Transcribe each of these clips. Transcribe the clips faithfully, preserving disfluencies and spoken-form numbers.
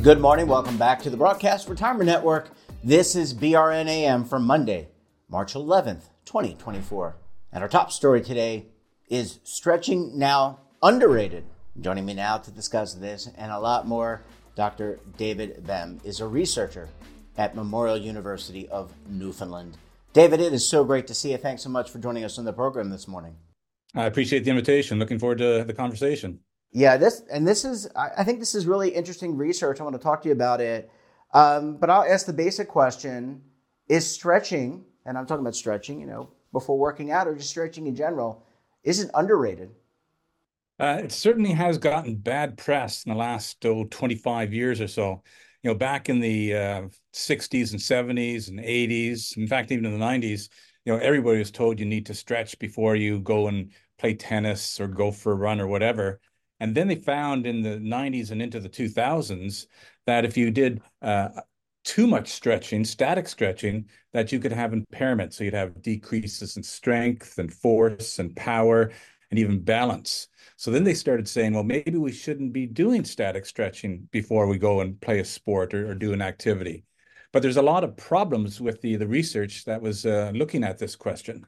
Good morning. Welcome back to the Broadcast Retirement Network. This is B R N A M for Monday, March eleventh, twenty twenty-four. And our top story today is stretching now underrated. Joining me now to discuss this and a lot more, Doctor David Bem is a researcher at Memorial University of Newfoundland. David, it is so great to see you. Thanks so much for joining us on the program this morning. I appreciate the invitation. Looking forward to the conversation. Yeah, this and this is, I think this is really interesting research. I want to talk to you about it. Um, but I'll ask the basic question, is stretching, and I'm talking about stretching, you know, before working out or just stretching in general, is it underrated? Uh, it certainly has gotten bad press in the last oh, twenty-five years or so. You know, back in the uh, sixties and seventies and eighties, in fact, even in the nineties, you know, everybody was told you need to stretch before you go and play tennis or go for a run or whatever. And then they found in the nineties and into the two thousands that if you did uh, too much stretching, static stretching, that you could have impairment. So you'd have decreases in strength and force and power and even balance. So then they started saying, well, maybe we shouldn't be doing static stretching before we go and play a sport or, or do an activity. But there's a lot of problems with the, the research that was uh, looking at this question.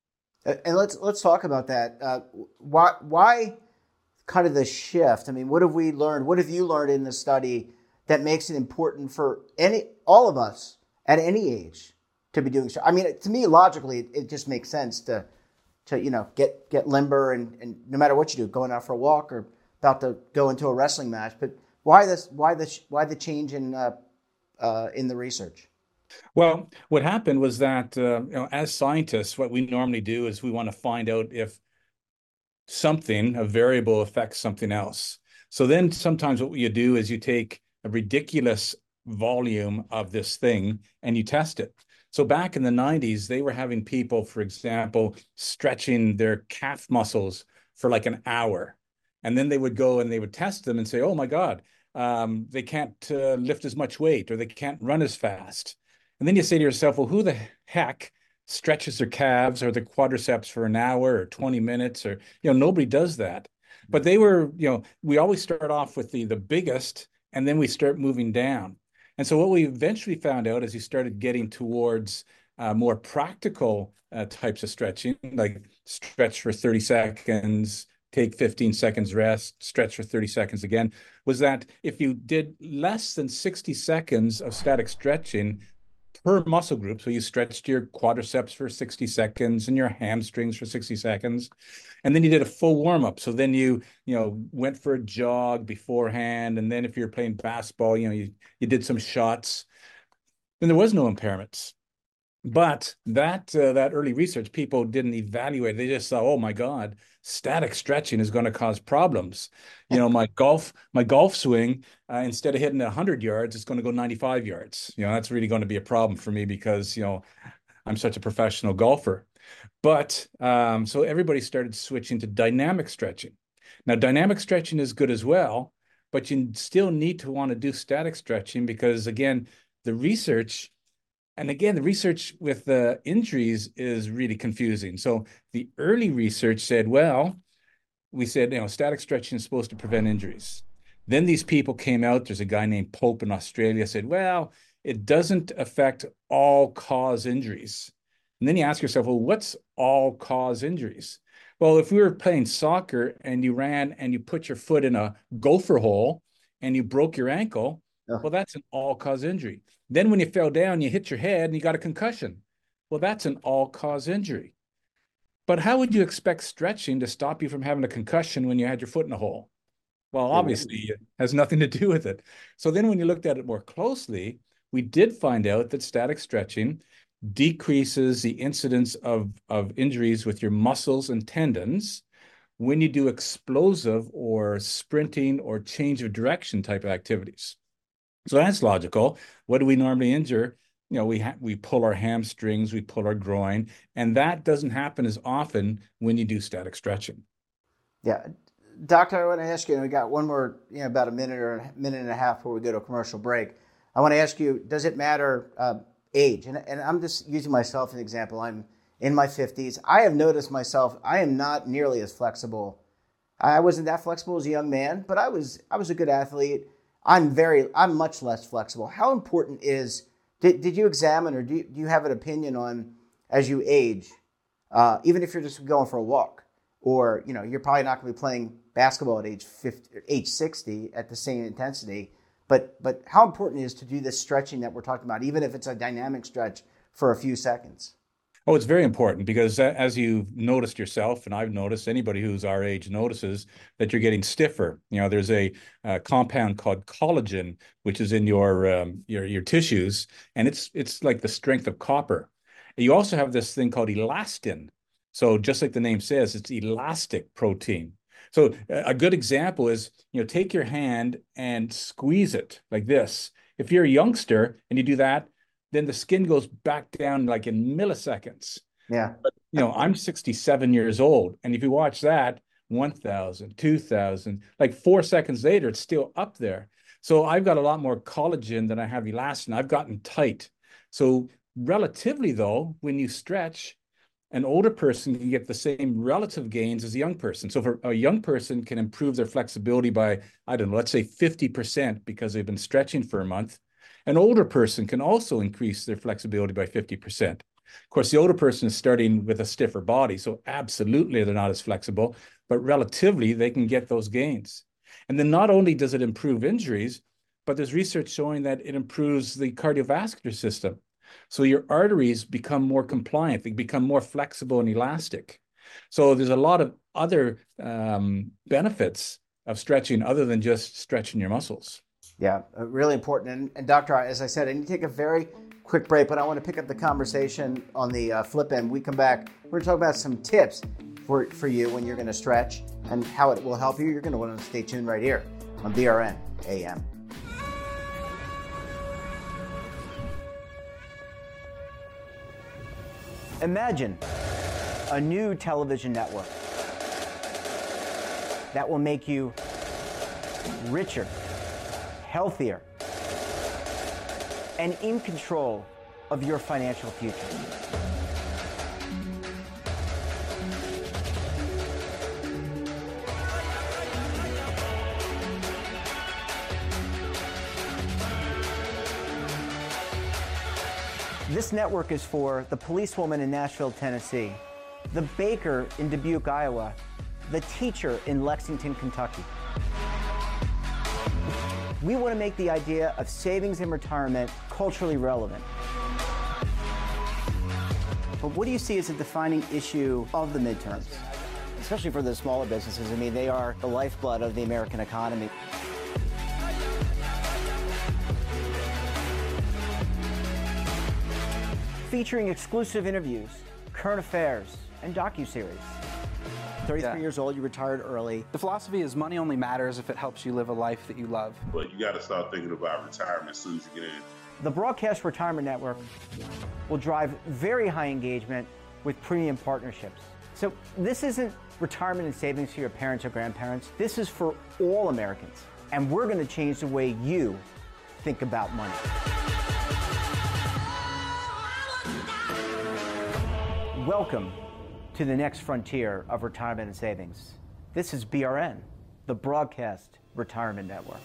And let's let's talk about that. Uh, why why kind of the shift? I mean, what have we learned? What have you learned in the study that makes it important for any all of us at any age to be doing so? I mean, to me, logically, it, it just makes sense to to you know get get limber and, and no matter what you do, going out for a walk or about to go into a wrestling match. But why this? Why the why the change in uh, uh, in the research? Well, what happened was that uh, you know, as scientists, what we normally do is we want to find out if something, a variable, affects something else. So then sometimes what you do is you take a ridiculous volume of this thing and you test it. So back in the nineties, they were having people, for example, stretching their calf muscles for like an hour. And then they would go and they would test them and say, oh my God, um, they can't uh, lift as much weight or they can't run as fast. And then you say to yourself, well, who the heck stretches their calves or their quadriceps for an hour or twenty minutes, or, you know, nobody does that. But they were, you know, we always start off with the, the biggest, and then we start moving down. And so what we eventually found out as you started getting towards uh, more practical uh, types of stretching, like stretch for thirty seconds, take fifteen seconds rest, stretch for thirty seconds again, was that if you did less than sixty seconds of static stretching per muscle group, so you stretched your quadriceps for sixty seconds and your hamstrings for sixty seconds, and then you did a full warm-up. So then you, you know, went for a jog beforehand, and then if you're playing basketball, you know, you, you did some shots, then there was no impairments. But that uh, that early research, people didn't evaluate. They just thought, oh my God, static stretching is going to cause problems. You know, my golf my golf swing, uh, instead of hitting one hundred yards, it's going to go ninety-five yards. You know, that's really going to be a problem for me because, you know, I'm such a professional golfer. But um, so everybody started switching to dynamic stretching. Now, dynamic stretching is good as well, but you still need to want to do static stretching because, again, the research And again, the research with the injuries is really confusing. So the early research said, well, we said, you know, static stretching is supposed to prevent injuries. Then these people came out. There's a guy named Pope in Australia said, well, it doesn't affect all cause injuries. And then you ask yourself, well, what's all cause injuries? Well, if we were playing soccer and you ran and you put your foot in a gopher hole and you broke your ankle, Oh. well, that's an all-cause injury. Then when you fell down, you hit your head and you got a concussion. Well, that's an all-cause injury. But how would you expect stretching to stop you from having a concussion when you had your foot in a hole? Well, obviously, it has nothing to do with it. So then when you looked at it more closely, we did find out that static stretching decreases the incidence of, of injuries with your muscles and tendons when you do explosive or sprinting or change of direction type of activities. So that's logical. What do we normally injure? You know, we ha- we pull our hamstrings, we pull our groin, and that doesn't happen as often when you do static stretching. Yeah. Doctor, I want to ask you, we got one more, you know, about a minute or a minute and a half before we go to a commercial break. I want to ask you, does it matter uh, age? And, and I'm just using myself as an example. I'm in my fifties. I have noticed myself, I am not nearly as flexible. I wasn't that flexible as a young man, but I was I was a good athlete. I'm very, I'm much less flexible. How important is, did, did you examine or do you, do you have an opinion on as you age, uh, even if you're just going for a walk or, you know, you're probably not going to be playing basketball at age fifty, age sixty at the same intensity, but, but how important is to do this stretching that we're talking about, even if it's a dynamic stretch for a few seconds? Oh, it's very important because as you've noticed yourself, and I've noticed, anybody who's our age notices that you're getting stiffer. You know, there's a, a compound called collagen, which is in your um, your your tissues, and it's it's like the strength of copper. You also have this thing called elastin. So just like the name says, it's elastic protein. So a good example is, you know, take your hand and squeeze it like this. If you're a youngster and you do that, then the skin goes back down like in milliseconds. Yeah. But, you know, I'm sixty-seven years old. And if you watch that, one thousand, two thousand, like four seconds later, it's still up there. So I've got a lot more collagen than I have elastin. I've gotten tight. So relatively, though, when you stretch, an older person can get the same relative gains as a young person. So for a young person can improve their flexibility by, I don't know, let's say fifty percent because they've been stretching for a month. An older person can also increase their flexibility by fifty percent. Of course, the older person is starting with a stiffer body, so absolutely they're not as flexible, but relatively they can get those gains. And then not only does it improve injuries, but there's research showing that it improves the cardiovascular system. So your arteries become more compliant, they become more flexible and elastic. So there's a lot of other um, benefits of stretching other than just stretching your muscles. Yeah, really important. And, and Doctor, as I said, I need to take a very quick break, but I want to pick up the conversation on the uh, flip end. We come back, we're going to talk about some tips for, for you when you're going to stretch and how it will help you. You're going to want to stay tuned right here on B R N A M. Imagine a new television network that will make you richer, healthier, and in control of your financial future. This network is for the policewoman in Nashville, Tennessee, the baker in Dubuque, Iowa, the teacher in Lexington, Kentucky. We want to make the idea of savings and retirement culturally relevant. But what do you see as a defining issue of the midterms? Especially for the smaller businesses. I mean, they are the lifeblood of the American economy. Featuring exclusive interviews, current affairs, and docuseries. thirty-three yeah. years old, you retired early. The philosophy is money only matters if it helps you live a life that you love. But you got to start thinking about retirement as soon as you get in. The Broadcast Retirement Network will drive very high engagement with premium partnerships. So this isn't retirement and savings for your parents or grandparents. This is for all Americans. And we're going to change the way you think about money. Welcome to the next frontier of retirement and savings. This is B R N, the Broadcast Retirement Network.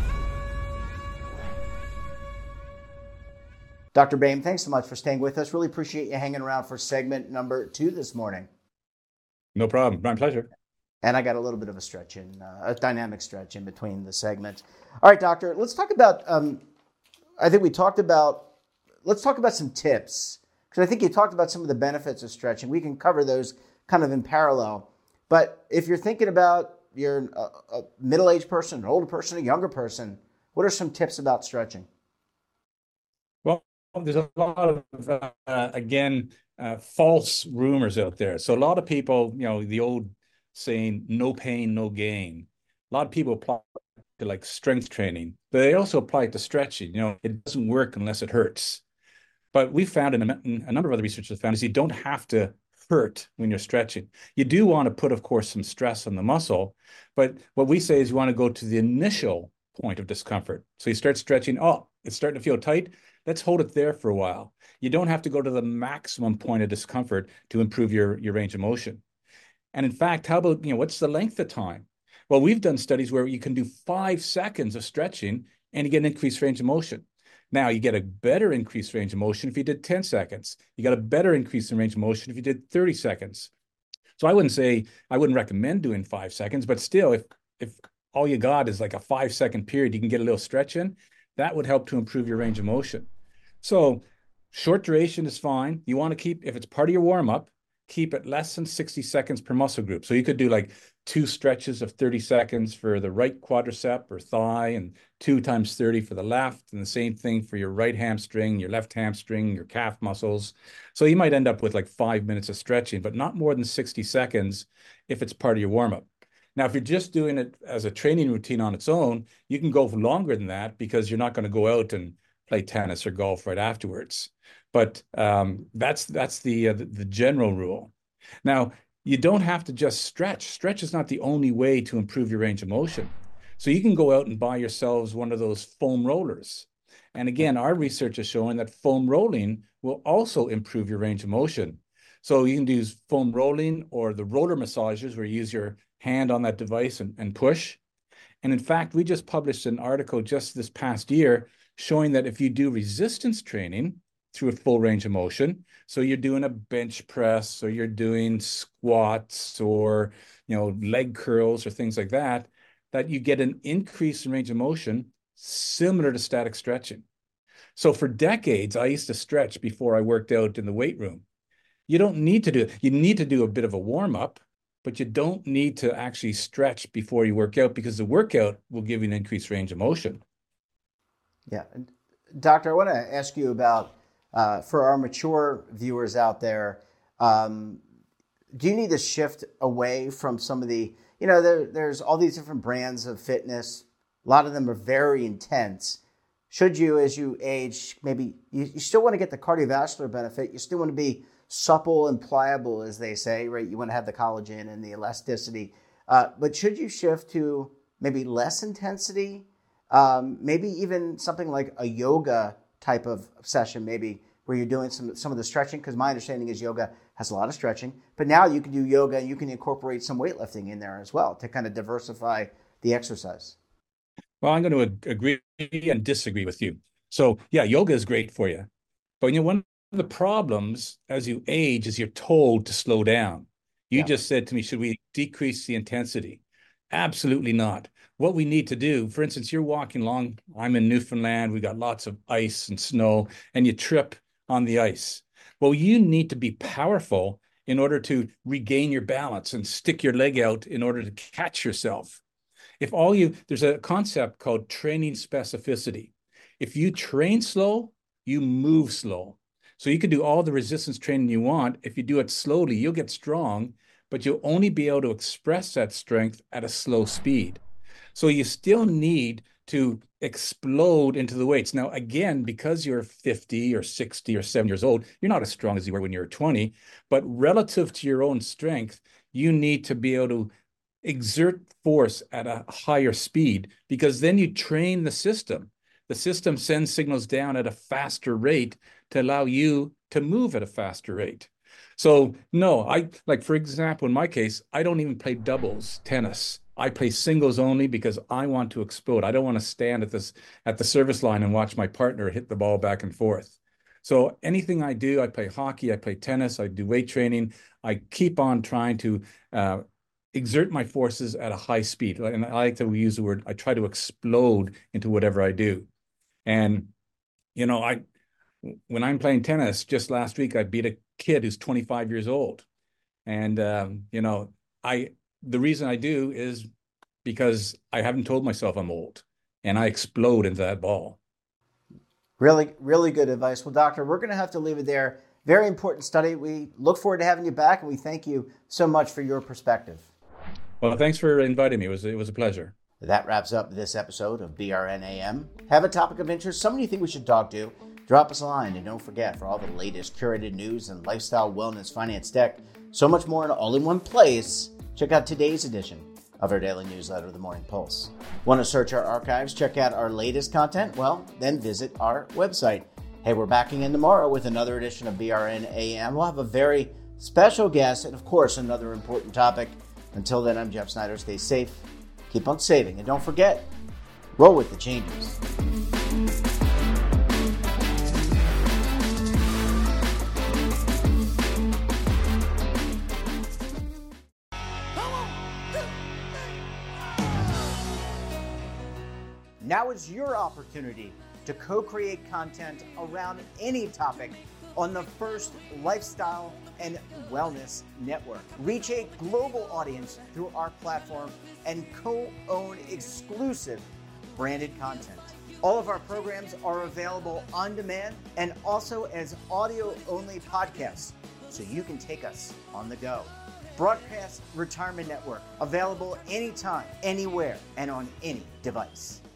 Doctor Boehm, thanks so much for staying with us. Really appreciate you hanging around for segment number two this morning. No problem. My pleasure. And I got a little bit of a stretch in, uh, a dynamic stretch in between the segments. All right, doctor, let's talk about, um, I think we talked about, let's talk about some tips. Because I think you talked about some of the benefits of stretching. We can cover those kind of in parallel. But if you're thinking about you're a, a middle-aged person, an older person, a younger person, what are some tips about stretching? Well, there's a lot of, uh, again, uh, false rumors out there. So a lot of people, you know, the old saying, no pain, no gain. A lot of people apply to like strength training, but they also apply it to stretching. You know, it doesn't work unless it hurts. But we found, and a number of other researchers found, is you don't have to hurt when you're stretching. You do want to put, of course, some stress on the muscle. But what we say is you want to go to the initial point of discomfort. So you start stretching. Oh, it's starting to feel tight. Let's hold it there for a while. You don't have to go to the maximum point of discomfort to improve your, your range of motion. And in fact, how about, you know, what's the length of time? Well, we've done studies where you can do five seconds of stretching and you get an increased range of motion. Now, you get a better increased range of motion if you did ten seconds. You got a better increase in range of motion if you did thirty seconds. So I wouldn't say, I wouldn't recommend doing five seconds, but still, if if all you got is like a five second period, you can get a little stretch in, that would help to improve your range of motion. So short duration is fine. You want to keep, if it's part of your warm-up, keep it less than sixty seconds per muscle group. So you could do like two stretches of thirty seconds for the right quadricep or thigh, and two times thirty for the left, and the same thing for your right hamstring, your left hamstring, your calf muscles. So you might end up with like five minutes of stretching, but not more than sixty seconds if it's part of your warm-up. Now, if you're just doing it as a training routine on its own, you can go for longer than that because you're not going to go out and play tennis or golf right afterwards. But um, that's that's the, uh, the the general rule. Now, you don't have to just stretch. Stretch is not the only way to improve your range of motion. So you can go out and buy yourselves one of those foam rollers. And again, our research is showing that foam rolling will also improve your range of motion. So you can do foam rolling or the roller massages where you use your hand on that device and, and push. And in fact, we just published an article just this past year showing that if you do resistance training through a full range of motion, so you're doing a bench press or you're doing squats or, you know, leg curls or things like that, that you get an increase in range of motion similar to static stretching. So for decades, I used to stretch before I worked out in the weight room. You don't need to do it. You need to do a bit of a warm-up, but you don't need to actually stretch before you work out because the workout will give you an increased range of motion. Yeah. Doctor, I want to ask you about, uh, for our mature viewers out there, um, do you need to shift away from some of the, you know, there, there's all these different brands of fitness. A lot of them are very intense. Should you, as you age, maybe you, you still want to get the cardiovascular benefit. You still want to be supple and pliable, as they say, right? You want to have the collagen and the elasticity. Uh, but should you shift to maybe less intensity? Um, maybe even something like a yoga type of session, maybe where you're doing some some of the stretching, because my understanding is yoga has a lot of stretching, but now you can do yoga and you can incorporate some weightlifting in there as well to kind of diversify the exercise. Well, I'm going to agree and disagree with you. So yeah, yoga is great for you. But you know, one of the problems as you age is you're told to slow down. You yeah. just said to me, should we decrease the intensity? Absolutely not. What we need to do, for instance, you're walking along, I'm in Newfoundland, we got lots of ice and snow, and you trip on the ice. Well, you need to be powerful in order to regain your balance and stick your leg out in order to catch yourself. If all you, there's a concept called training specificity. If you train slow, you move slow. So you can do all the resistance training you want. If you do it slowly, you'll get strong, but you'll only be able to express that strength at a slow speed. So you still need to explode into the weights. Now, again, because you're fifty or sixty or seventy years old, you're not as strong as you were when you were twenty, but relative to your own strength, you need to be able to exert force at a higher speed, because then you train the system. The system sends signals down at a faster rate to allow you to move at a faster rate. So no, I like, for example, in my case, I don't even play doubles tennis. I play singles only because I want to explode. I don't want to stand at this at the service line and watch my partner hit the ball back and forth. So anything I do, I play hockey, I play tennis, I do weight training. I keep on trying to uh, exert my forces at a high speed. And I like to use the word, I try to explode into whatever I do. And, you know, I when I'm playing tennis, just last week, I beat a kid who's twenty-five years old. And, um, you know, I the reason I do is because I haven't told myself I'm old, and I explode into that ball. Really, really good advice. Well, doctor, we're going to have to leave it there. Very important study. We look forward to having you back, and we thank you so much for your perspective. Well, thanks for inviting me. It was, it was a pleasure. That wraps up this episode of B R N A M. Have a topic of interest, someone you think we should talk to, drop us a line. And don't forget, for all the latest curated news and lifestyle, wellness, finance, tech, so much more in all in one place, check out today's edition of our daily newsletter, The Morning Pulse. Want to search our archives, check out our latest content? Well, then visit our website. Hey, we're back again tomorrow with another edition of B R N A M. We'll have a very special guest and, of course, another important topic. Until then, I'm Jeff Snyder. Stay safe, keep on saving, and don't forget, roll with the changes. Now is your opportunity to co-create content around any topic on the First Lifestyle and Wellness Network. Reach a global audience through our platform and co-own exclusive branded content. All of our programs are available on demand and also as audio-only podcasts, so you can take us on the go. Broadcast Retirement Network, available anytime, anywhere, and on any device.